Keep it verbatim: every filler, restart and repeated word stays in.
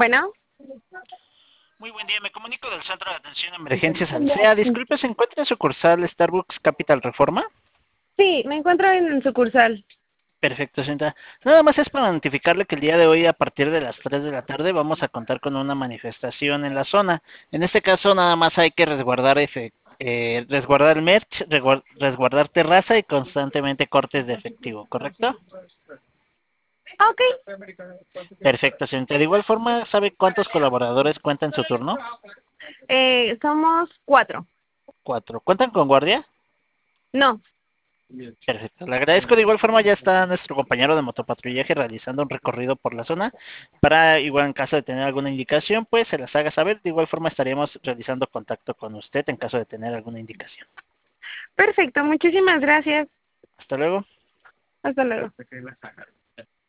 Bueno, Muy buen día, me comunico del Centro de Atención a Emergencias Alsea. Disculpe, ¿se encuentra en sucursal Starbucks Capital Reforma? sí, me encuentro en sucursal. Perfecto, señorita. Nada más es para notificarle que el día de hoy, a partir de las tres de la tarde, vamos a contar con una manifestación en la zona. En este caso, nada más hay que resguardar efe- eh, resguardar merch, resguar- resguardar terraza y constantemente cortes de efectivo, ¿correcto? Ah, ok. Perfecto, señorita. De igual forma, ¿sabe cuántos colaboradores cuentan su turno? Eh, somos cuatro. Cuatro. ¿Cuentan con guardia? No. Perfecto, le agradezco. De igual forma ya está nuestro compañero de motopatrullaje realizando un recorrido por la zona para, igual en caso de tener alguna indicación, pues se las haga saber. De igual forma estaríamos realizando contacto con usted en caso de tener alguna indicación. Perfecto, muchísimas gracias. Hasta luego. Hasta luego.